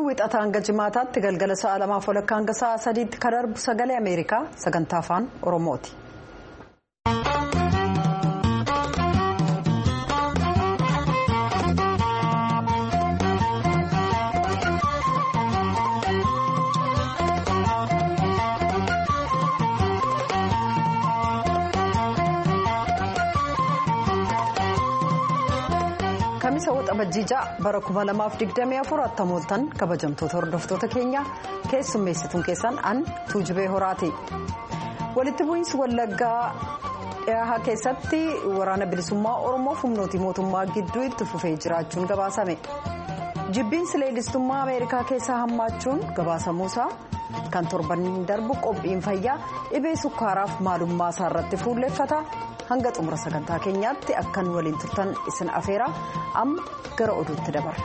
wixataa hanga jimaataatti galgala sa'a 2:00 hanga sa'a 3tti kan darbu sagalee Ameerikaa sagantaa afaan Oromooti. Kamisa waxabajjii bara 2024 attamooltan kabajamtoota hordoftoota keenya keessummeessituun keessan an Tuujibee Horaati. Walitti bu'iinsi Wallaggaa dhiyaa keessatti waraana bilisummaa Oromoo humnooti mootummaa gidduu itti fufee jiraachuun gabaasame. Jibbiinsi leellistummaa Ameerikaa keessaa hammaachuun gabaasamuusaa kan torban darbu qophiin fayyaa dhibee sukkaaraaf maalummaa isaa irratti fuulleeffata. Hanga xumura sagantaa keenyaatti akkan waliin turtan isin afeera amma gara oduutti dabarra.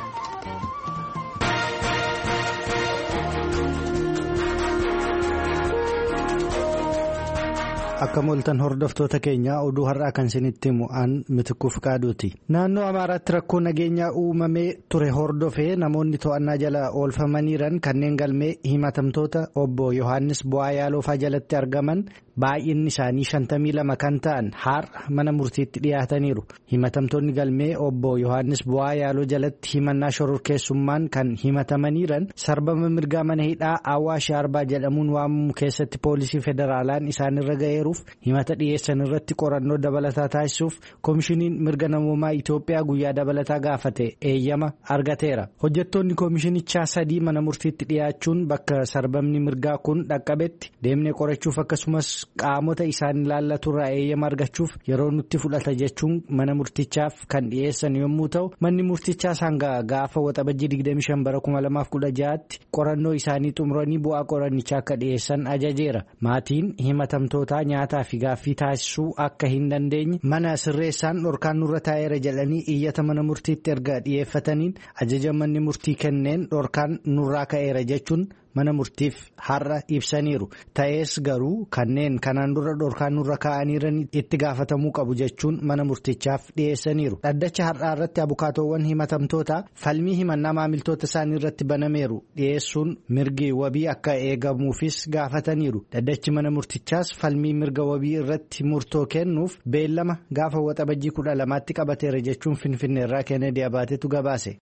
Akka mooltan hordoftoota keenya oduu har'aa kan isinitti himu an Mitikuu Fiqaaduuti. Naannoo Amaaraatti rakkoo nageenyaa uumamee ture hordofee namoonni to'annaa jala oolfamaniiran kanneen galmee himatamtoota obbo Yohaannis Bu'aa Yaaloofaa jalatti argaman baay'inni isaanii 52 kan ta'an har'a mana murtiitti dhiyaataniiru. Himatamtoonni galmee obbo Yohaannis Bu'aa Yaaloo jalatti himannaa shororkeessummaan kan himatamaniiran sarbama mirgaa mana hidhaa Awwaash Arbaa jedhamuun waamamu keessatti poolisii federaalaan isaanirra ga'eeru. Himata dhiyeessan irratti qorannoo dabalataa taasisuuf koomishiniin mirga namoomaa Itoophiyaa guyyaa dabalataa gaafate eeyyama argateera. Hojjettoonni koomishinichaa 3 mana murtiitti dhiyaachuun bakka sarbamni mirgaa kun dhaqqabetti deemnee qorachuuf akkasumas qaamota isaan ilaallaturraa eeyyama argachuuf yeroo nutti fudhata jechuun mana murtichaaf kan dhiyeessan yommuu ta'u manni murtichaas hanga gaafa waxabajjii 25 bara 2016tti qorannoo isaanii xumuranii bu'aa qorannichaa akka dhiyeessan ajajeera. Maatiin himatamtootaa nyaataa fi gaaffii taasisuu akka hin dandeenye mana sirreessaan dhorkaan nurra taa'eera jedhanii iyyata mana murtiitti erga dhiyeeffataniin ajaja manni murtii kenneen dhorkaan nurraa ka'eera jechuun mana murtiif har'a ibsaniiru. Ta'ees garuu kanneen kanaan dura dhorkaan nurra kaa'aniiran itti gaafatamuu qabu jechuun mana murtichaaf dhiyeessaniiru. Dhaddacha har'aa irratti abukaatoowwan himatamtoota falmii himannaa maamiltoota isaanii irratti banameeru dhiyeessuun mirgi wabii akka eegamuufis gaafataniiru. Dhaddachi mana murtichaas falmii mirga wabii irratti murtoo kennuuf beellama gaafa waxabajjii 12tti qabateera jechuun Finfinneerraa Kennedy Abaatetu gabaase.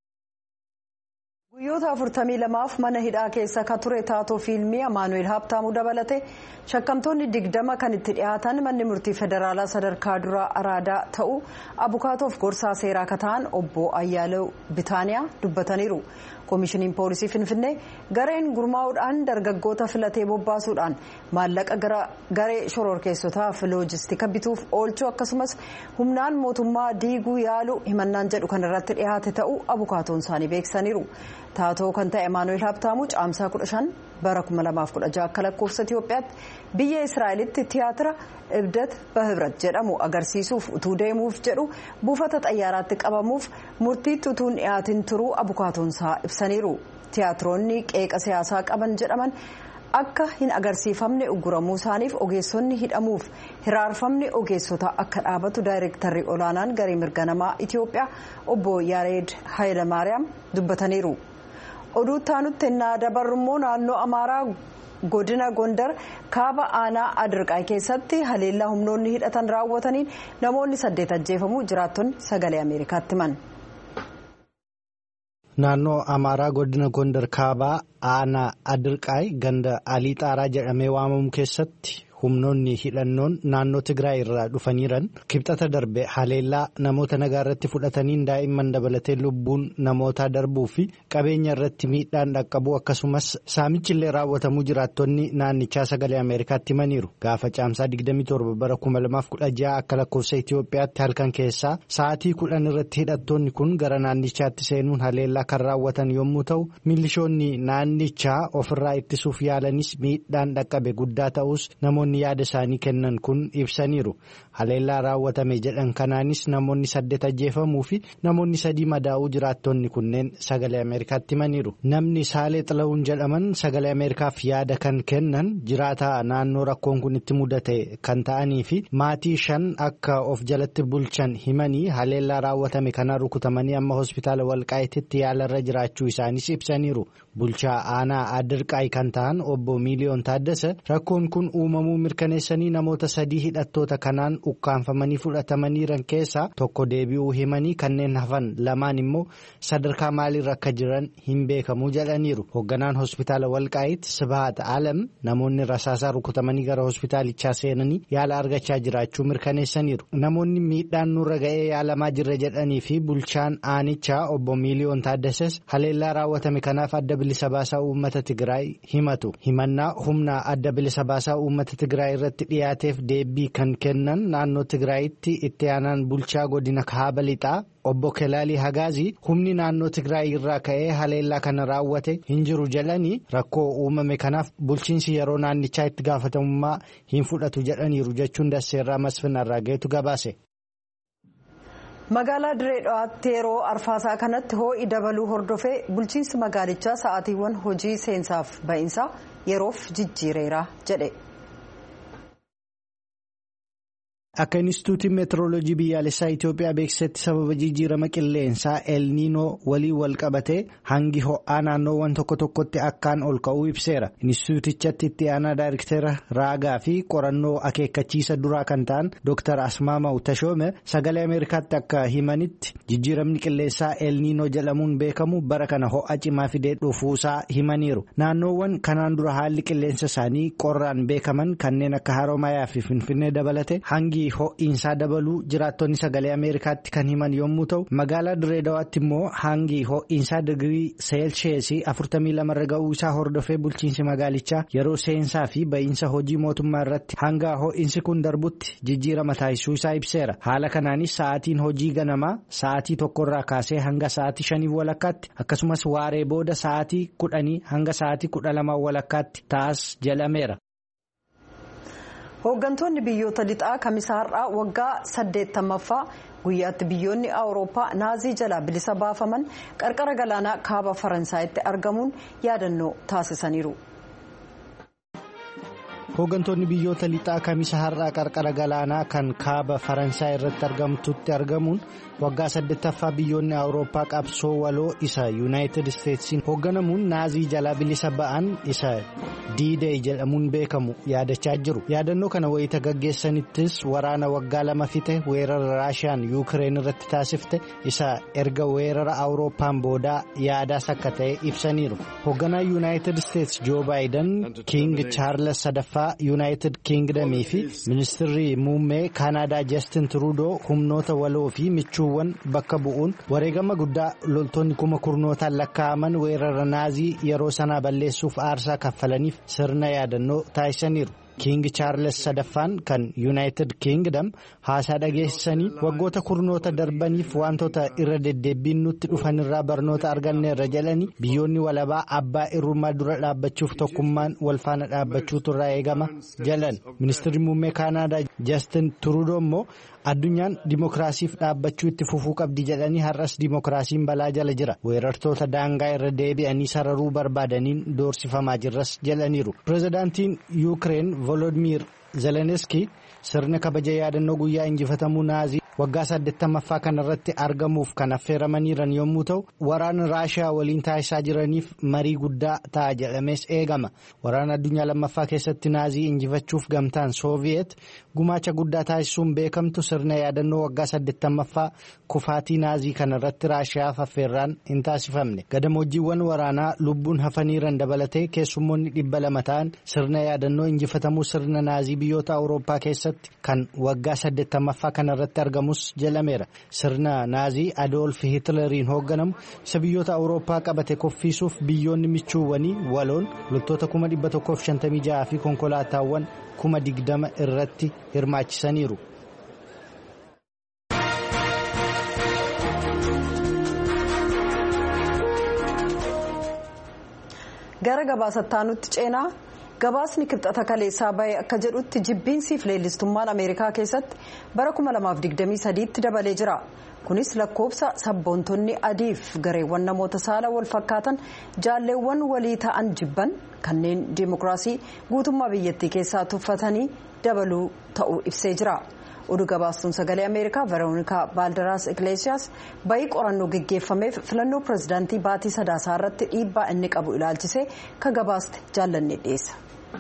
Guyyoota 42f mana hidhaa keessa ka ture taatoo fiilmii Amaanu'eel Habtaamuu dabalate shakkamtoonni 20 kan itti dhiyaatan manni murtii federaalaa sadarkaa duraa araadaa ta'uu abukaatoof gorsaa seeraa ka ta'an obbo Ayyaalew Bitaaniyaa dubbataniiru. Koomishiniin poolisii Finfinnee gareen gurmaa'uudhaan dargaggoota filatee bobbaasuudhaan maallaqa garee shororkeessotaaf loojistika bituuf oolchuu akkasumas humnaan mootummaa diiguu yaaluu himannaan jedhu kan irratti dhiyaate ta'uu abukaatoon isaanii beeksaniiru. Taatoo kan ta'e Amaanu'eel Habtaamuu caamsaa 15 bara 2016 akka lakkoofsa Itoophiyaatti biyya Israa'elitti tiyaatira Ibdat Bahibrat jedhamu agarsiisuuf utuu deemuuf jedhu buufata xayyaaraatti qabamuuf murtiitti utuu hin dhiyaatin turuu abukaatoon isaa ibsaniiru. Tiyaatiroonni qeeqa siyaasaa qaban jedhaman akka hin agarsiifamne uguramuu isaaniif ogeessonni hidhamuuf hiraarfamni ogeessota akka dhaabatu daayirektarri olaanaan garee mirga namaa Itoophiyaa obbo Yaareed Hayilamaariyaam dubbataniiru. Oduu taanutti ennaa dabarrummoo naannoo Amaaraa godina Gondar kaaba aanaa Adirqaa keessatti haleellaa humnoonni hidhatan raawwataniin namoonni 8 ajjeefamuu jiraattonni sagalee Ameerikaatti himan. Naannoo Amaaraa godina Gondar kaabaa aanaa Adirqaa ganda Alii Xaaraa jedhamee waamamu keessatti humnoonni hidhannoon naannoo Tigraay irraa dhufaniiran kibxata darbe haleellaa namoota nagaa irratti fudhataniin daa'imman dabalatee lubbuun namootaa darbuu fi qabeenya irratti miidhaan dhaqqabuu akkasumas saamichillee raawwatamuu jiraattonni naannichaa sagalee Ameerikaatti himaniiru. Gaafa caamsaa 27 bara 2016 akka lakkoofsa Itoophiyaatti halkan keessaa sa'aatii 10 irratti hidhattoonni kun gara naannichaatti seenuun haleellaa kan raawwatan yommuu ta'u milishoonni naannichaa ofirraa ittisuuf yaalanis miidhaan dhaqqabe guddaa ta'us namoonni namoonni yaada isaanii kennan kun ibsaniiru. Haleellaa raawwatame jedhan kanaanis namoonni 8 ajjeefamuu fi namoonni 3 madaa'uu jiraattonni kunneen sagalee Ameerikaatti himaniiru. Namni Saalee Xilawuun jedhaman sagalee Ameerikaaf yaada kan kennan jiraataa naannoo rakkoon kun itti mudate kan ta'anii fi maatii 5 akka of jalatti bulchan himanii haleellaa raawwatame kana rukutamanii amma hospitaala Walqaayititti yaalarra jiraachuu isaanis ibsaniiru. Bulchaa aanaa Adirqaay kan ta'an obbo Miiliyoon Taaddasa rakkoon kun uumamuu mirkaneessanii namoota 3 hidhattoota kanaan ukkaanfamanii fudhatamaniiran keessaa tokko deebi'uu himanii kanneen hafan 2 immoo sadarkaa maaliirra akka jiran hin beekamu jedhaniiru. Hoogganaan hospitaala Walqaayit Sibahat Alam namoonni rasaasaa rukutamanii gara hospitaalichaa seenanii yaala argachaa jiraachuu mirkaneessaniiru. Namoonni miidhaan nurra ga'ee yaalamaa jirra jedhanii fi bulchaan aanichaa obbo Miiliyoon Taaddasas haleellaa raawwatame kanaaf adda bilisa baasaa uummata Tigraay himatu. Himannaa humna adda bilisa baasaa uummata Tigraay irratti dhiyaateef deebii kan kennan naannoo Tigraayitti itti aanaan bulchaa godina Kaaba Lixaa obbo Kelaalii Hagaazii humni naannoo Tigraay irraa ka'ee haleellaa kana raawwate hin jiru jedhanii rakkoo uumame kanaaf bulchiinsi yeroo naannichaa itti gaafatamummaa hin fudhatu jedhaniiru jechuun Dasseerraa Masfinarraa geetu gabaase. Magaalaa Diree Dhawaatti yeroo arfaasaa kanatti hoo'i dabaluu hordofee bulchiinsi magaalichaa sa'aatiiwwan hojii seensaaf ba'iinsaa yeroof jijjiireera jedhe. Akka Inistituutiin Meetirooloojii Biyyaalessaa Itoophiyaa beeksisetti sababa jijjiirama qilleensaa El Niinoo waliin wal qabatee hangi ho'aa naannoowwan tokko tokkotti akkaan ol ka'uu ibseera. Inistituutichatti itti aanaa Daayirektara Raagaa fi qorannoo akeekkachiisa duraa kan ta'an Dr. Asmaamaw Tashoome sagalee Ameerikaatti akka himanitti jijjiiramni qilleensaa El Niinoo jedhamuun beekamu bara kana ho'a cimaa fidee dhufuusaa himaniiru. Naannoowwan kanaan dura haalli qilleensa isaanii qorraan beekaman kanneen akka Haroomayaa fi Finfinnee dabalate hangi ho'iinsaa dabaluu jiraattonni sagalee Ameerikaatti kan himan yommuu ta'u magaalaa Diree Dhawaatti immoo hangi ho'iinsaa digirii seelsheesii 42 irra ga'uu isaa hordofee bulchiinsi magaalichaa yeroo seensaa fi ba'iinsa hojii mootummaa irratti hanga ho'iinsi kun darbutti jijjiirama taasisuu isaa ibseera. Haala kanaanis sa'aatiin hojii ganamaa sa'aatii 1 irraa kaasee hanga sa'aatii 5 walakkaatti akkasumas waaree booda sa'aatii 10 hanga sa'aatii 12 walakkaatti taas jedhameera. Hooggantoonni biyyoota lixaa kamisaarraa waggaa 80ffaa guyyaatti biyyoonni Awurooppaa naazii jalaa bilisa baafaman qarqara galaanaa kaaba Faransaayitti argamuun yaadannoo taasisaniiru. Hooggantoonni biyyoota lixaa kamisa har'aa qarqara galaanaa kan kaaba Faransaay irratti argamtutti argamuun waggaa 80ffaa biyyoonni Awurooppaa qabsoo waloo isa Yuunaayitid Isteetsiin hoogganamuun naazii jalaa bilisa ba'an isa D-Day jedhamuun beekamu yaadachaa jiru. Yaadannoo kana wayita gaggeessanittis waraana waggaa 2 fixe weerara Raashiyaan Yuukireen irratti taasifte isa erga weerara Awurooppaan boodaa yaadaas akka ta'e ibsaniiru. Hoogganaa Yuunaayitid Isteets Joo Baayiden King Chaarles sadaffaa Yuunaayitid Kingdamii fi ministirri muummee Kaanaadaa Justin Trudeau humnoota waloo fi michuuwwan bakka bu'uun wareegama guddaa loltoonni kuma kurnootaan lakkaa'aman weerara naazii yeroo sanaa balleessuuf aarsaa kaffalaniif sirna yaadannoo taasisaniiru. King Charles sadaffaan kan United Kingdom haasaa dhageessanii waggoota kurnoota darbaniif wantoota irra deddeebiin nutti dhufanirraa barnoota arganneerra jedhanii biyyoonni walabaa abbaa irrummaa dura dhaabbachuuf tokkummaan wal faana dhaabbachuutu irraa eegama jedhan. Ministeerri muummee Kaanaadaa Justin Trudeau immoo addunyaan dimokiraasiif dhaabbachuu itti fufuu qabdi jedhanii har'as dimokiraasiin balaa jala jira. Weerartoota daangaa irra deebi'anii sararuu barbaadaniin doorsifamaa jirras jedhaniiru. Pireezidaantiin Yuukireen Volodimir Zelenski sirna kabaja yaadannoo guyyaa injifatamuu naazii waggaa 80ffaa kanarratti argamuuf kan affeeramaniiran yommuu ta'u waraana Raashiyaa waliin taasisaa jiraniif marii guddaa ta'a jedhamees eegama. Waraana addunyaa lammaffaa keessatti naazii injifachuuf gamtaan Sooviyeet gumaacha guddaa taasisuun beekamtu sirna yaadannoo waggaa 80ffaa kufaatii naazii kanarratti Raashiyaaf affeerraan hin taasifamne. Gadamoojiiwwan waraanaa lubbuun hafaniiran dabalatee keessummoonni 200 ta'an sirna yaadannoo injifatamuu sirna naazii biyyoota Awurooppaa keessatti kan waggaa 80ffaa kanarratti argamu. Jalameera sirna naazii Adolf Hitleriin hoogganamu isa biyyoota Awurooppaa qabate koffiisuuf biyyoonni michuuwwanii waloon loltoota 156 fi konkolaataawwan 20,000 irratti hirmaachisaniiru. Gara gabaasataanutti ceenaa gabaasni kibxata kaleessaa bahe akka jedhutti jibbiinsiif leellistummaan Ameerikaa keessatti bara 2023tti dabalee jira. Kunis lakkoofsa sabboontonni adiif gareewwan namoota saala wal fakkaatan jaalleewwan walii ta'an jibban kanneen diimokiraasii guutummaa biyyattii keessaa tuffatanii dabaluu ta'uu ibsee jira. Oduu gabaastuun sagalee Ameerikaa Veroonikaa Baaldaraas Iglesias bayii qorannoo geggeeffameef filannoo pirezidaantii baatii sadaasaa irratti dhiibbaa inni qabu ilaalchisee ka gabaaste jaallannee dhiyeessa.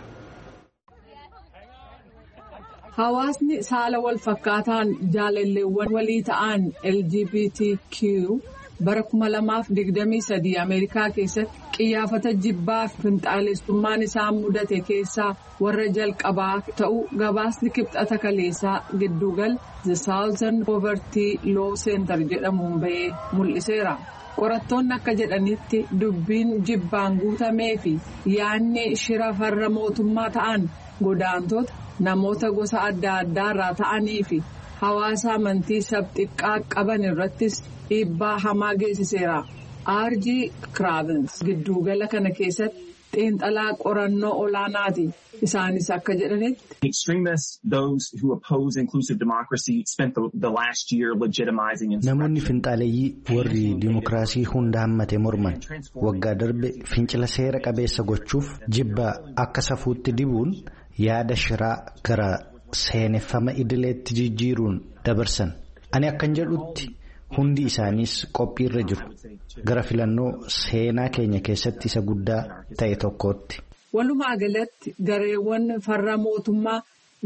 Hawaasni saala wal fakkaataan jaalalleewwan walii ta'an LGBTQ bara 2023 Ameerikaa keessatti qiyyaafata jibbaa fi finxaalessummaan isaan mudate keessaa warra jalqabaa ta'uu gabaasni kibxata kaleessaa giddugala The Southern Poverty Law Center jedhamuun bahee mul'iseera. Qorattoonni akka jedhanitti dubbiin jibbaan guutamee fi yaadni shira farra mootummaa ta'an godaantota namoota gosa adda addaa irraa ta'anii fi hawaasa amantii sabxiqqaa qaban irrattis dhiibbaa hamaa geessiseera. RG Cravens giddugala kana keessatti xiinxalaa qorannoo olaanaati. Isaanis akka jedhanitti. Extremists, those who oppose inclusive democracy, spent the last year legitimizing. Namoonni finxaaleeyyii warri dimokiraasii hunda hammate morman waggaa darbe fincila seera qabeessa gochuuf jibba akka safuutti dibuun yaada shiraa gara seeneffama idileetti jijjiiruun dabarsan. Ani akkan jedhutti hundi isaaniis qophiirra jiru gara filannoo seenaa keenya keessatti isa guddaa ta'e tokkootti. Walumaa galatti gareewwan farra mootummaa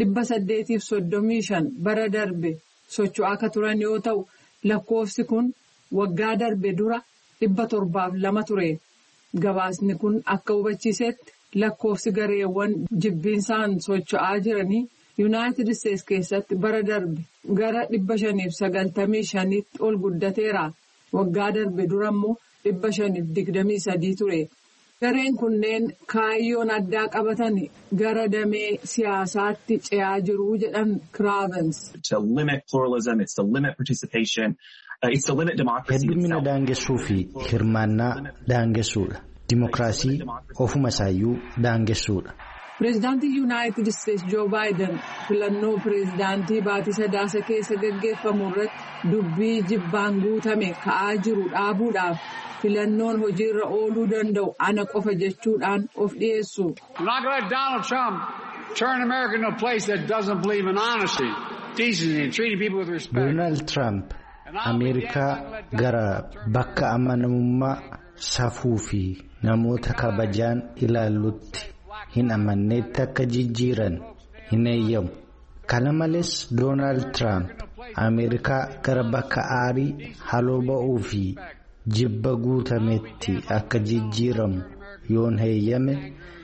835 bara darbe socho'aa akka turan yoo ta'u lakkoofsi kun waggaa darbe dura 702 ture. Gabaasni kun akka hubachiisetti lakkoofsi gareewwan jibbiinsaan socho'aa jiranii Yuunaayitid Isteetsi keessatti bara darbe gara 595tti ol guddateera. Waggaa darbe dura immoo 523 ture. Gareen kunneen kaayyoon addaa qabatan gara damee siyaasaatti ce'aa jiru jedhan Cravens. Heddumina daangessuu fi hirmaannaa daangessuudha. Dimokiraasii ofuma isaayyuu daangessuudha. Pireezidaantii Yuunaayitid Isteetsi Joo Baayiden filannoo pireezidaantii baatii sadaasa keessa gaggeeffamu irratti dubbii jibbaan guutame ka'aa jiru dhaabuudhaaf filannoon hojiirra ooluu danda'u ana qofa jechuudhaan of dhiyeessu. Doonaald Tiraamp Ameerikaa gara bakka amanamummaa safuu fi namoota kabajaan ilaalutti hin amanneetti akka jijjiiran hin eeyyamu. Kana malees Doonaald Tiraamp Ameerikaa gara bakka aarii haloo ba'uu fi jibba guutametti akka jijjiiramu yoon heeyyame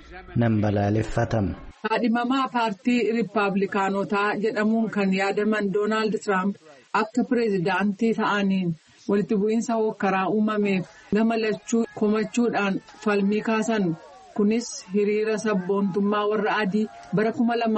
nan balaaleffatama. Kaadhimamaa paartii Riippaabilikaanotaa jedhamuun kan yaadaman Doonaald Tiraamp akka pireezidaantii ta'aniin walitti bu'iinsa hookkaraa uumameef gama lachuu komachuudhaan falmii kaasan. Kunis hiriira sabboontummaa warra adii bara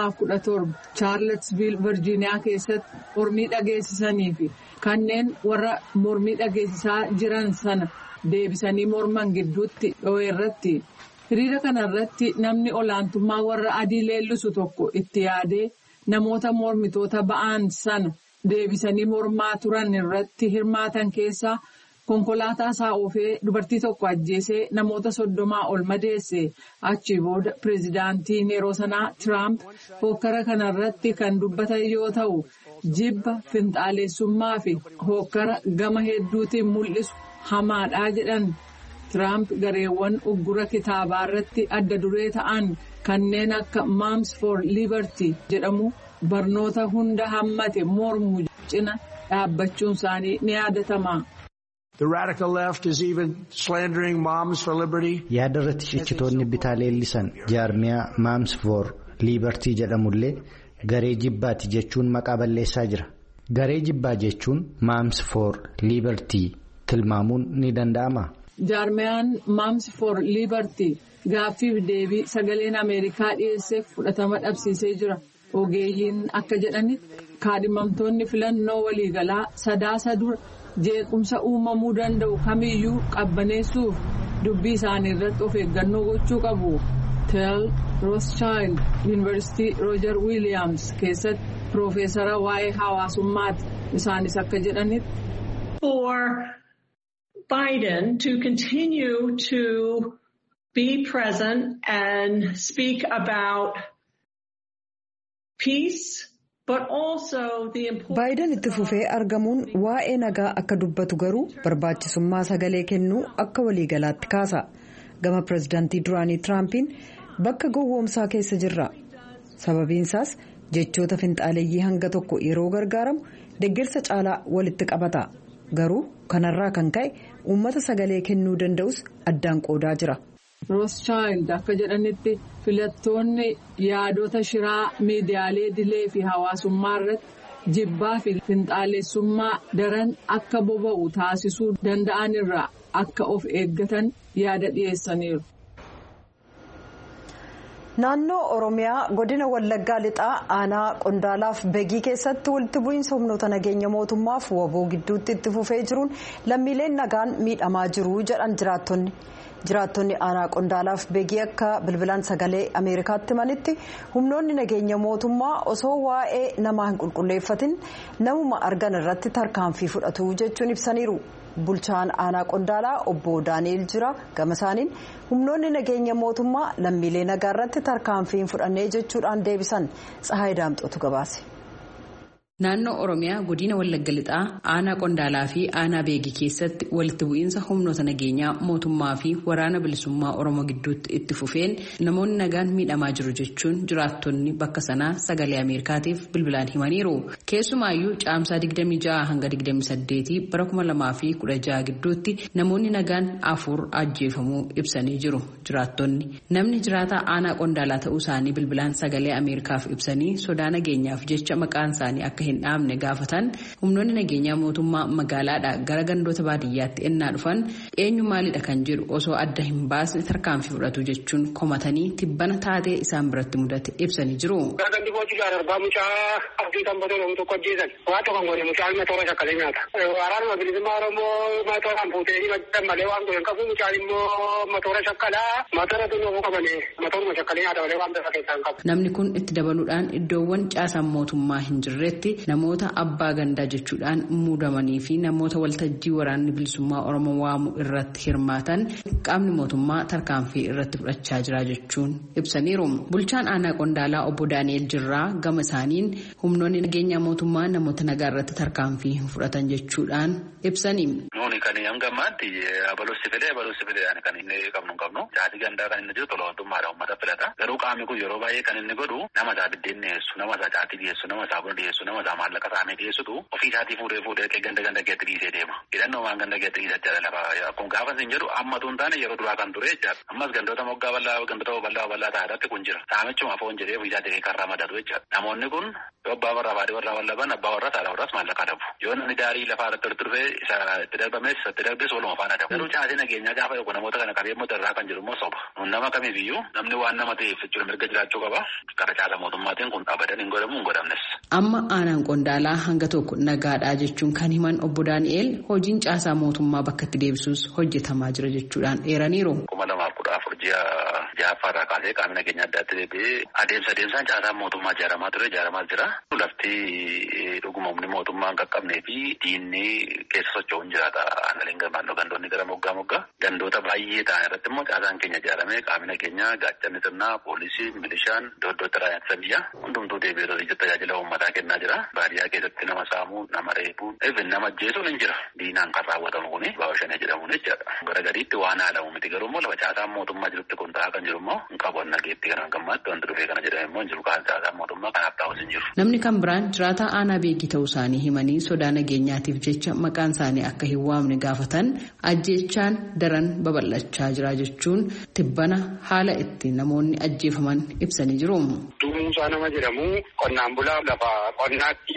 2017 Charlottesville, Virginia keessatti mormii dhageessisanii fi kanneen warra mormii dhageessisaa jiran sana deebisanii morman gidduutti dho'e irratti. Hiriira kanarratti namni olaantummaa warra adii leellisu tokko itti yaadee namoota mormitoota ba'an sana deebisanii mormaa turan irratti hirmaatan keessaa konkolaataa isaa oofee dubartii tokko ajjeesee namoota 30 ol madeesse. Achi booda pireezidaantiin yeroo sanaa Tiraamp hookkara kanarratti kan dubbatan yoo ta'u jibba finxaalessummaa fi hookkara gama hedduutiin mul'isu hamaadhaa jedhan. Tiraamp gareewwan uggura kitaabaa irratti adda duree ta'an kanneen akka Moms for Liberty jedhamu barnoota hunda hammate mormu cina dhaabbachuun isaanii ni yaadatama. The radical left is even slandering Moms for Liberty. Yaada irratti ciccitoonni bitaa leellisan jaarmiyaa Moms for Liberty jedhamullee garee jibbaati jechuun maqaa balleessaa jira. Garee jibbaa jechuun Moms for Liberty tilmaamuun ni danda'ama. Jaarmiyaan Moms for Liberty gaaffiif deebii sagaleen Ameerikaa dhiyeesseef fudhatama dhabsiisee jira. Ogeeyyiin akka jedhanitti kaadhimamtoonni filannoo waliigalaa sadaasa dura jeequmsa uumamuu danda'u kamiyyuu qabbaneessuuf dubbii isaanii irratti of eeggannoo gochuu qabu. Tel Rothschild Yuunivarsiitii Roojar Wiiliyaams keessatti Piroofeesara waa'ee hawaasummaati. Isaanis akka jedhanitti. For Biden to continue to be present and speak about peace, but also the importance. Biden itti fufee argamuun waa'ee nagaa akka dubbatu garuu barbaachisummaa sagalee kennuu akka waliigalaatti kaasa. Gama pirezidaantii duraanii Tiraampiin bakka gowwoomsaa keessa jirra. Sababiinsaas jechoota finxaaleeyyii hanga tokko yeroo gargaaramu deeggarsa caalaa walitti qabata. Garuu kanarraa kan ka'e uummata sagalee kennuu danda'us addaan qoodaa jira. Rothschild akka jedhanitti filattoonni yaadota shiraa miidiyaalee idilee fi hawaasummaa irratti jibbaa fi finxaalessummaa daran akka boba'u taasisuu danda'an irraa akka of eeggatan yaada dhiyeessaniiru. Naannoo Oromiyaa godina Wallaggaa lixaa aanaa Qondaalaaf Begii keessatti walitti bu'iinsa humnoota nageenya mootummaaf waboo gidduutti itti fufee jiruun lammiileen nagaan miidhamaa jiru jedhan jiraattonni. Jiraattonni aanaa Qondaalaaf Begii akka bilbilaan sagalee Ameerikaatti himanitti humnoonni nageenya mootummaa osoo waa'ee namaa hin qulqulleeffatin namuma argan irratti tarkaanfii fudhatu jechuun ibsaniiru. Bulchaan aanaa Qondaalaa obbo Daani'el Jira gama isaaniin humnoonni nageenya mootummaa lammiilee nagaa irratti tarkaanfii hin fudhannee jechuudhaan deebisan. Tsahaay Daamxootu gabaase. Naannoo Oromiyaa godina Wallagga lixaa aanaa Qondaalaa fi aanaa Beegii keessatti walitti bu'iinsa humnoota nageenyaa mootummaa fi waraana bilisummaa Oromoo gidduutti itti fufeen namoonni nagaan miidhamaa jiru jechuun jiraattonni bakka sanaa sagalee Ameerikaatiif bilbilaan himaniiru. Keessumaayyuu caamsaa 26 hanga 28 bara 2016 gidduutti namoonni nagaan 4 ajjeefamuu ibsanii jiru. Jiraattonni namni jiraataa aanaa Qondaalaa ta'uu isaanii bilbilaan sagalee Ameerikaaf ibsanii sodaa nageenyaaf jecha maqaan isaanii akka hin dhaabne gaafatan humnoonni nageenyaa mootummaa magaalaadhaa gara gandoota baadiyyaatti ennaa dhufan eenyu maalidha kan jedhu osoo adda hin baasne tarkaanfii fudhatu jechuun komatanii tibbana taatee isaan biratti mudate ibsanii jiru. Gandi booti gaararbaa mucaa abdii kan batee namni tokko ajjeesan waa tokko godhe mucaan matoora shakkalee nyaata. Waraanuma bilisummaa Oromoo matooraan fuutee himatan malee waan godhan qabu mucaan immoo matoora shakkalaa matoora tunnoo qabane matooruma shakkalee nyaata malee waan biraa keessaa hin qabu. Namni kun itti dabaluudhaan iddoowwan caasaan mootummaa hin jirretti namoota abbaa gandaa jechuudhaan muudamanii fi namoota waltajjii waraanni bilisummaa Oromoo waamu irratti hirmaatan qaamni mootummaa tarkaanfii irratti fudhachaa jira jechuun ibsaniiru. Bulchaan aanaa Qondaalaa obbo Daani'el Jirraa gama isaaniin humnoonni nageenyaa mootummaa namoota nagaa irratti tarkaanfii hin fudhatan jechuudhaan ibsanii. Nuuni kan hangammaatti abaloosi fedee kan inni qabnu jaatii gandaa kan inni jiru tola mootummaadha uummata filata. Garuu qaamni kun yeroo baay'ee kan inni godhu nama isaa biddeen dhiyeessu, nama isaa jaatii dhiyeessu, nama isaa buna dhiyeessu, nama isaa maallaqa isaanii dhiyeessutu ofii isaatii fuudhee ganda keetti dhiisee deema. Hidhannoo waan ganda keetti dhiisachaa lafa akkuma gaafa isin jedhu amma tuun taane yeroo duraa kan ture jechaadha. Ammas gandoota moggaa bal'aa ta'arratti kun jira. Saamichuma foon jedhee ofii isaatii karraa madatu jechaadha. Namoonni kun yoo abbaa warraa baadii warraa wallaban abbaa warraa saala warraas maallaqa dhabu. Yoo namni daarii lafaa irratti walitti dhufee isa itti darbames itti darbes waluma faana dhabu. Garuu caasii nageenyaa gaafa yookaan namoota kana qabee immoo irraa kan jiru immoo soba. Nama kamiifiyyuu namni waan nama ta'eef jechuudha mirga jiraachuu qaba. Gara caasa mootummaatiin kun abadan hin godhamu hin godhamnes. Amma aanaan Qondaalaa hanga tokko nagaadhaa jechuun kan himan obbo Daani'el hojiin caasaa mootummaa bakka itti deebisuus hojjetamaa jira jechuudhaan eeraniiru. 2014 ji'a ja'affaarraa kaasee qaamni nageenya addaatti deebi'ee adeemsaan caasaan mootummaa ijaaramaa jira. Lafti dhuguma humni mootummaa hin qaqqabnee fi diinni keessa socho'uun jiraata. Aanaaleen naannoo gandoonni gara moggaa gandoota baay'ee ta'an irratti immoo caasaan keenya ijaaramee qaamni nageenyaa gaachanni sirnaa poolisii milishaan iddoo raayyaa biyyaa hundumtuu deebi'ee tajaajila uummataa kennaa jira. Baadiyyaa keessatti nama saamuu, nama reebuu, nama ajjeesuun hin jira. Diinaan kan raawwatamu kuni baawashanee jedhamuun jechaadha. Gara gadiitti waan haalamu miti garuu immoo lafa caasaan mootummaa jirutti kun ta'aa kan jiru immoo hin qabu nageetti kan gammaatti wanti dhufee kana jedhame immoo hin jiru caasaan mootummaa kanaaf taa'us hin jiru. Namni kan biraan jiraataa aanaa Beegii ta'uu isaanii himanii sodaa nageenyaatiif jecha maqaan isaanii akka hin waamne gaafatan ajjeechaan daran babal'achaa jira jechuun tibbana haala itti namoonni ajjeefaman ibsanii jiru. Duumsaa nama jedhamu qonnaan bulaa lafa qonnaatti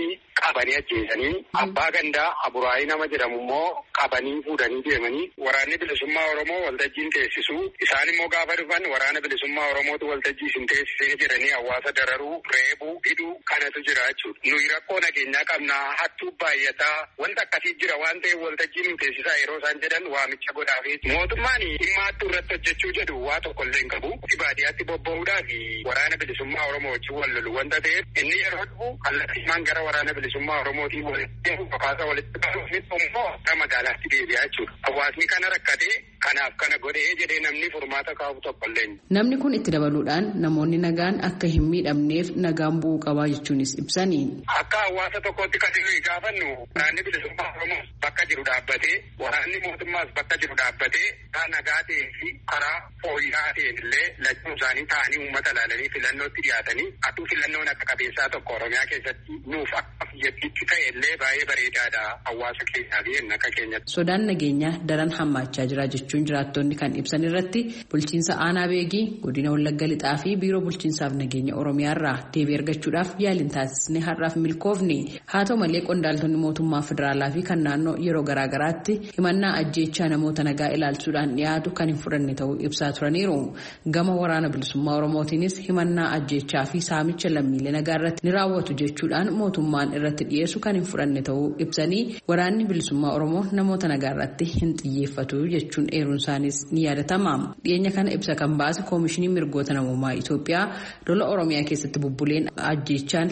qabanii ajjeesanii abbaa gandaa Aburaayii nama jedhamu immoo qabanii fuudhanii deemanii waraanni bilisummaa Oromoo waltajjiin teessisu isaan immoo gaafa dhufan waraana bilisummaa Oromootu waltajjii isin teessisee jedhanii hawaasa dararuu reebuu hidhuu kanatu jira jechuudha. Nuyi rakkoo nageenyaa qabnaa hattuu baay'ataa wanta akkasii jira waan ta'eef waltajjiin nu teessisaa yeroo isaan jedhan waamicha godhaafii mootummaan dhimma hattuu irratti hojjechuu jedhu waa tokkollee hin qabu. Baadiyyaatti bobba'uudhaa fi waraana bilisummaa Oromoo wajjin wal lolu wanta ta'eef inni yeroo dhufu kallattiimaan gara waraana bilisummaa Oromootiin walitti fakkaata walitti qabuuf immoo gara magaalaatti deebi'aa jechuudha. Hawaasni kana rakkatee kanaaf kana godhee jedhee namni furmaata kaa'u tokkollee. Namni kun itti dabaluudhaan namoonni nagaan akka hin miidhamneef nagaan bu'uu qabaa jechuunis ibsanii. Akka hawaasa tokkotti kan nuyi gaafannu waraanni bilisummaa Oromoo bakka jiru dhaabbatee waraanni mootummaas bakka jiru dhaabbatee karaa nagaa ta'ee fi karaa fooyya'aa ta'een illee lachuun isaanii ta'anii uummata ilaalanii filannootti dhiyaatanii atuu filannoon akka qabeessaa tokko Oromiyaa keessatti nuuf akka biyyattiitti ta'e illee baay'ee bareedaadha hawaasa keenyaa fi akka keenyatti. Sodaan nageenyaa daran hammaachaa jira jechuun jiraattonni kan ibsan irratti bulchiinsa aanaa beegii godina Wallagga Lixaa fi biiroo bulchiinsaaf nageenya Oromiyaa irraa deebii argachuudhaaf yaaliin taasisne har'aaf milkoofne. Haa ta'u malee qondaaltonni mootummaa federaalaa fi kan naannoo yeroo garaagaraatti himannaa ajjeechaa namoota nagaa ilaalchuudhaan dhiyaatu kan hin fudhanne ta'uu ibsaa turaniiru. Gama waraana bilisummaa Oromootiinis himannaa ajjeechaa fi saamicha lammiilee nagaa irratti ni raawwatu jechuudhaan mootummaan irratti dhiyeessu kan hin fudhanne ta'uu ibsanii waraanni bilisummaa Oromoo namoota nagaa irratti hin xiyyeeffatu jechuun eeruun isaanis ni yaadatama. Dhiyeenya kana ibsa kan baase koomishinii mirgoota namummaa Itoophiyaa lola Oromiyaa keessatti bubbuleen ajjeechaan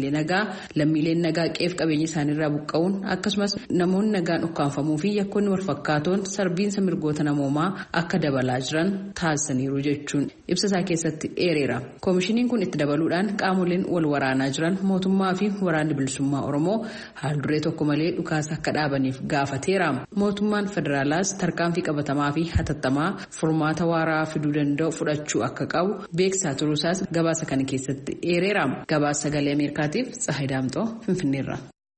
lammiileen nagaa qeef qabeenya isaaniirraa buqqa'uun akkasumas namoonni nagaan ukkaanfamuu fi yakkoonni walfakkaatoon sarbiinsa mirgoota namummaa akka dabalaa jiran taasisaniiru jechuun ibsa isaa keessatti eereera. Koomishiniin kun itti dabaluudhaan qaamoleen wal waraanaa jiran mootummaa fi waraanni bilisummaa Oromoo haalduree tokko malee dhukaasa akka dhaabaniif gaafateera. Mootummaan federaalaas tarkaanfii qabatamaa fi hatattamaa furmaata waaraa fiduu danda'u fudhachuu akka qabu beeksisaa turuusaas gabaasa kana keessatti eereera. Gabaasa sagalee Ameerikaatiif Tsahayi Daamxoo Finfinneerra.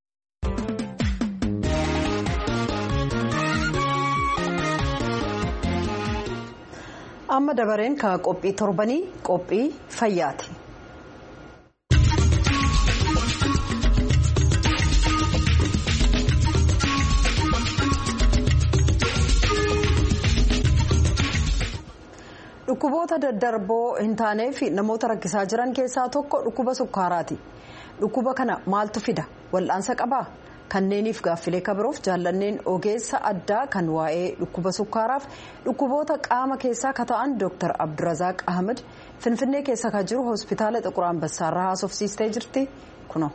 Amma dabareen ka qophii torbanii qophii fayyaati. Dhukkuboota daddarboo hin taanee fi namoota rakkisaa jiran keessaa tokko dhukkuba sukkaaraati. Dhukkuba kana maaltu fida? Wal'aansa qabaa? Kanneeniif gaaffilee kabiroof jaallanneen ogeessa addaa kan waa'ee dhukkuba sukkaaraaf dhukkuboota qaama keessaa ka ta'an Dr. Abdurazaaq Ahmed Finfinnee keessa ka jiru hospitaala Xiquur Ambassaarraa haasofsiistee jirti. Kunoo.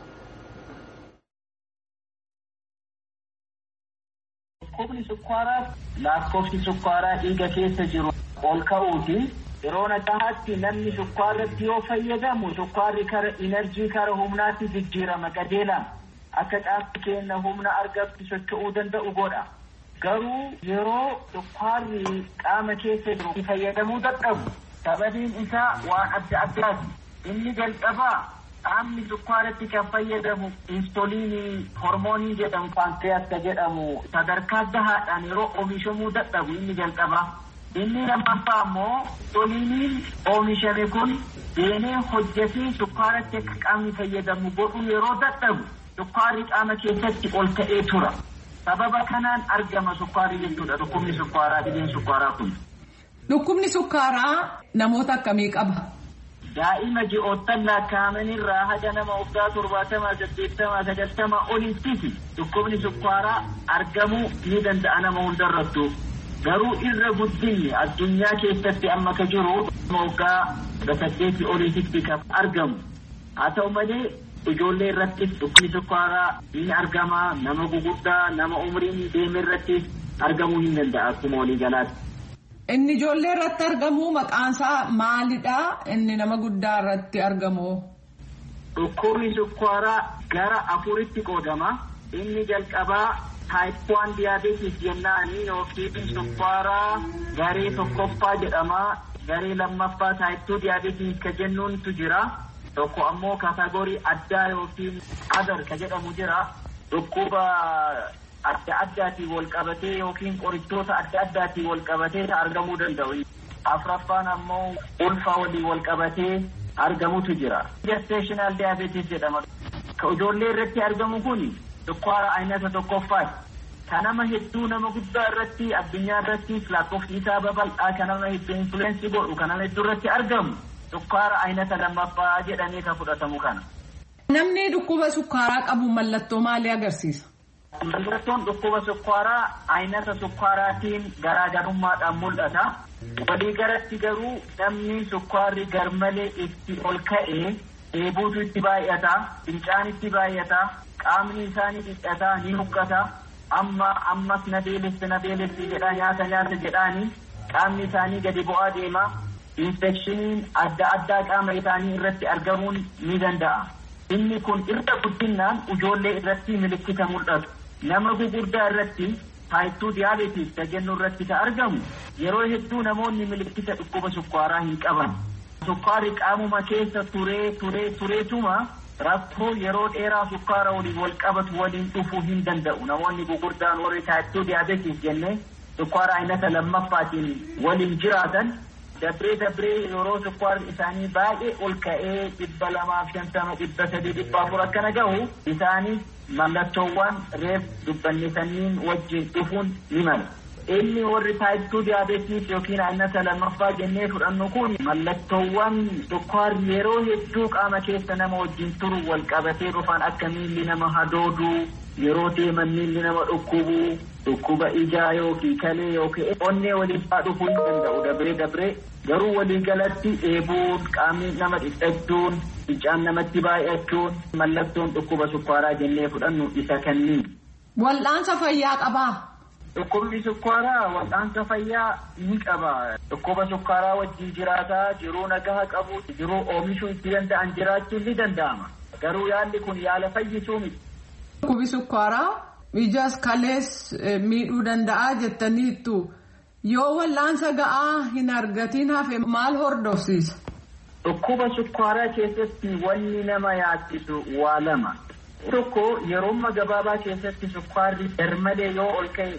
Dhukkubni sukkaaraa lakkoofsi sukkaaraa dhiiga keessa jiru ol ka'uuti. Yeroo nagaatti namni sukkaarratti yoo fayyadamu sukkaarri kara inerjii kara humnaatti jijjiirama qajeelaan. Akka qaamni keenya humna argatu socho'uu danda'u godha. Garuu yeroo sukkaarri qaama keessa jiru fayyadamuu dadhabu sababiin isaa waan adda addaati. Inni jalqabaa qaamni sukkaaratti kan fayyadamu insuliinii hormoonii jedhamu pankreas jedhamu sadarkaa gahaadhaan yeroo oomishamuu dadhabu inni jalqabaa. Inni lammaffaa immoo insuliiniin oomishame kun deemee hojjetee sukkaaratti akka qaamni fayyadamu godhu yeroo dadhabu. Sukkaarri qaama keessatti ol ka'ee tura. Sababa kanaan argama sukkaarri jechuudha. Dhukkubni sukkaaraa dhibeen sukkaaraa kun. Dhukkubni sukkaaraa namoota akkamii qaba? Daa'ima ji'oottan lakkaa'amanirraa haga nama waggaa 70, 80, 90 olitti dhukkubni sukkaaraa argamuu ni danda'a nama hundarrattu. Garuu irra guddinni addunyaa keessatti amma ka jiru waggaa 8 olitti kan argamu. Haa ta'u malee ijoollee irratti dhukkubni sukkaaraa ni argama. Nama guguddaa nama umriin deeme irratti argamuu ni danda'a akkuma walii galaatti. Inni ijoollee irratti argamu maqaansaa maalidha? Inni nama guddaa irratti argamu? Dhukkubni sukkaaraa gara 4tti qoodama. Inni jalqabaa type 1 diabetes jennaani yookiin sukkaaraa garee tokkoffaa jedhama. Garee lammaffaa type 2 diabetes ka jennuuntu jira. Tokko ammoo kaatagoorii addaa yookiin adar ka jedhamu jira. Dhukkuba adda addaatiin wal qabatee yookiin qorichoota adda addaatiin wal qabatee argamuu danda'u. Afraffaan ammoo ulfa waliin wal qabatee argamutu jira. Gestational diabetes jedhama. ka ijoollee irratti argamu kun sukkaara aynata tokkoffaati. Kan nama hedduu nama guddaa irratti addunyaa irratti lakkoofsi isaa babal'aa kan nama hedduu influensii godhu kan nama hedduu irratti argamu sukkaara aynata lammaffaa jedhamee kan fudhatamu kana. Namni dhukkuba sukkaaraa qabu mallattoo maalii agarsiisa? Mallattoon dhukkuba sukkaaraa aynata sukkaaraatiin garaagarummaadhaan mul'ata. Walii galatti garuu namni sukkaarri garmalee itti ol ka'ee dheebuutu itti baay'ata, fincaan itti baay'ata, qaamni isaanii dhiphata ni huqqata. Ammas na beelessi jedhaa nyaata jedhaanii qaamni isaanii gadi bu'aa deema. Infekshiniin adda addaa qaama isaanii irratti argamuun ni danda'a. Inni kun irra guddinaan ijoollee irratti milikkita mul'atu. Nama gugurdaa irratti type 2 diabetes jennu irratti kan argamu yeroo hedduu namoonni milikkita dhukkuba sukkaaraa hin qaban. Sukkaarri qaamuma keessa tureetuma rakkoo yeroo dheeraa sukkaara waliin wal qabatu waliin dhufuu hin danda'u. Namoonni gugurdaan warri type 2 diabetes jennee sukkaara aynata lammaffaatiin waliin jiraatan dabree yeroo sukkaarri isaanii baay'ee ol ka'ee 250 300 akkana gahu isaanii mallattoowwan reef dubbannee wajjin dhufuun ni mala. Inni warri type 2 diabetes yookiin aynata lammaffaa jennee fudhannu kun mallattoowwan sukkaarri yeroo hedduu qaama keessa nama wajjin turu wal qabatee dhufan akka miilli nama hadooduu yeroo deeman miilli nama dhukkuba ijaa yookiin kalee yookiin onnee waliin dhufuu hin danda'u dabree garuu walii galatti dheebuun qaamni nama dhiphachuun fincaan namatti baay'achuun mallattoon dhukkuba sukkaaraa jennee fudhannu isa kanniin. Wal'aansa fayyaa qabaa? Dhukkubni sukkaaraa wal'aansa fayyaa ni qaba. Dhukkuba sukkaaraa wajjin jiraataa jiruu nagaa qabu jiruu oomishuu itti danda'an jiraachuun ni danda'ama. Garuu yaalli kun yaala fayyisuu miti. Dhukkubi sukkaaraa ijas kalees miidhuu danda'a jettaniittu. Yoo wal'aansa ga'aa hin argatiin hafe maal hordofsiisa? Dhukkuba sukkaaraa keessatti wanni nama yaachisu waa lama. Tokko yeroo gabaabaa keessatti sukkaarri garmalee yoo ol ka'e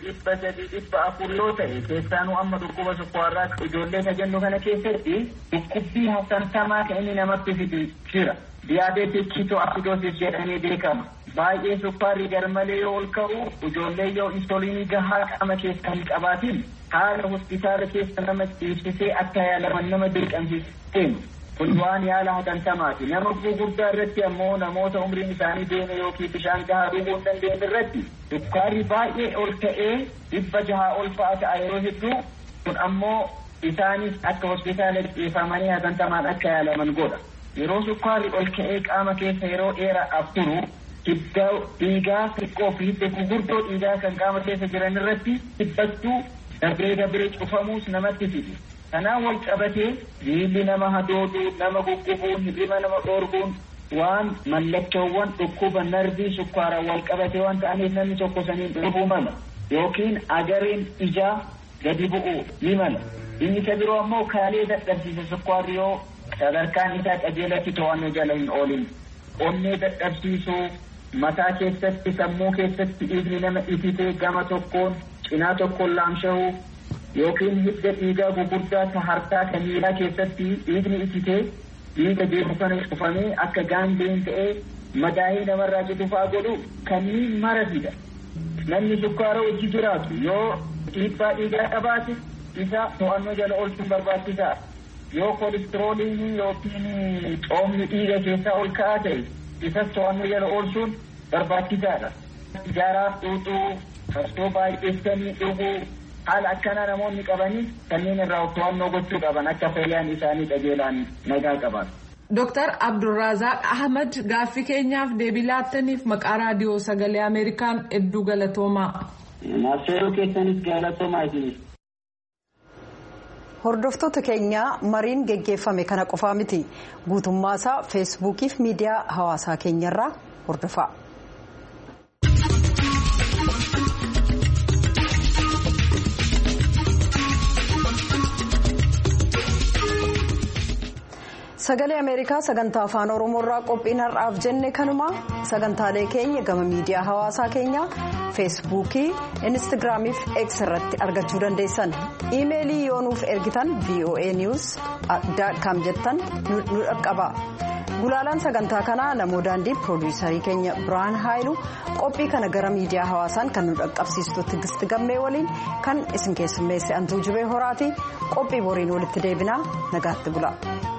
300-400 yoo ta'e keessaanuu amma dhukkuba sukkaaraa ijoollee tajannu kana keessatti dhukkubbii hasantamaa kan inni namatti fidu jira. Diyaabeetik ketoacidosis jedhamee beekama. Baay'ee sukkaarri garmalee yoo ol ka'u ijoollee yoo insuliinii gahaa qaama keessaa hin qabaatiin haala hospitaala keessa nama ciibsisee akka yaalaman nama dirqamsiiseenu. Kun waan yaala hatantamaati. Nama gurguddaa irratti ammoo namoota umriin isaanii deeme yookiin bishaan gahaa dhuguu hin dandeenye irratti sukkaarri baay'ee ol ka'ee 600 ol fa'a ta'a yeroo hedduu kun ammoo isaanis akka hospitaala dhiifamanii hatantamaan akka yaalaman godha. Yeroo sukkaarri ol ka'ee qaama keessa yeroo dheeraadhaaf turu hidda dhiigaa xiqqoo fi hidda gurguddoo dhiigaa kan qaama keessa jiran irratti dhibbachuu dabree cufamuus namatti fidi. Kanaan wal qabatee miilli nama hadooduu nama guggubuun hirriba nama dhoorguun waan mallattoowwan dhukkuba narbii sukkaaraa wal qabatee waan ta'aniif namni tokko saniin dhufuu mala yookiin agareen ijaa gadi bu'uu ni mala. Inni isa biroo ammoo kaalee dadhabsiisa sukkaarri yoo sadarkaan isaa qajeelatti to'annoo jala hin oolin. Onnee dadhabsiisuu mataa keessatti sammuu keessatti dhiigni nama ititee gama tokkoon cinaa tokkoon laamsha'uu yookiin hidda dhiigaa gugurdaa ta harkaa kan miilaa keessatti dhiigni ititee dhiiga deemu kana cufamee akka gaangeen ta'ee madaa'ii namarraa citufaa godhu kanneen mara fida. Namni sukkaara wajji jiraatu yoo dhiibbaa dhiigaa qabaate isa to'annoo jala oolchuun barbaachisaa. Yoo koolistirooliin yookiin coomni dhiiga keessaa ol ka'aa ta'e isas to'annoo jala oolchuun barbaachisaadha. Ijaaraaf xuuxuu, farsoo baay'eessanii dhuguu haala akkanaa namoonni qabanii kanneen irraa to'annoo gochuu qaban akka fayyaan isaanii qajeelaan nagaa qaban. Dr. Abdulrazaaq Ahmad gaaffii keenyaaf deebii laattaniif maqaa raadiyoo sagalee Ameerikaan hedduu galatoomaa. Naafseeroo keessanis galatoomaa isinis. Hordoftoota keenya mariin geggeeffame kana qofaa miti guutummaa isaa feesbuukii fi miidiyaa hawaasaa keenyarraa hordofaa. Sagalee Ameerikaa sagantaa afaan Oromoorraa qophiin har'aaf jenne kanuma sagantaalee keenya gama miidiyaa hawaasaa keenyaa feesbuukii instaagiraamii fi x irratti argachuu dandeessan iimeelii yoo nuuf ergitan voanews.com jettan nu dhaqqaba Gulaalaan sagantaa kanaa namoo daandii piroodiisarii keenya Biraan Haayilu qophii kana gara miidiyaa hawaasaan kan nu dhaqqabsiistu Tigisti Gammee waliin kan isin keessummeesse Antuu Jibee Horaati qophii boriin walitti deebinaa nagaatti bula.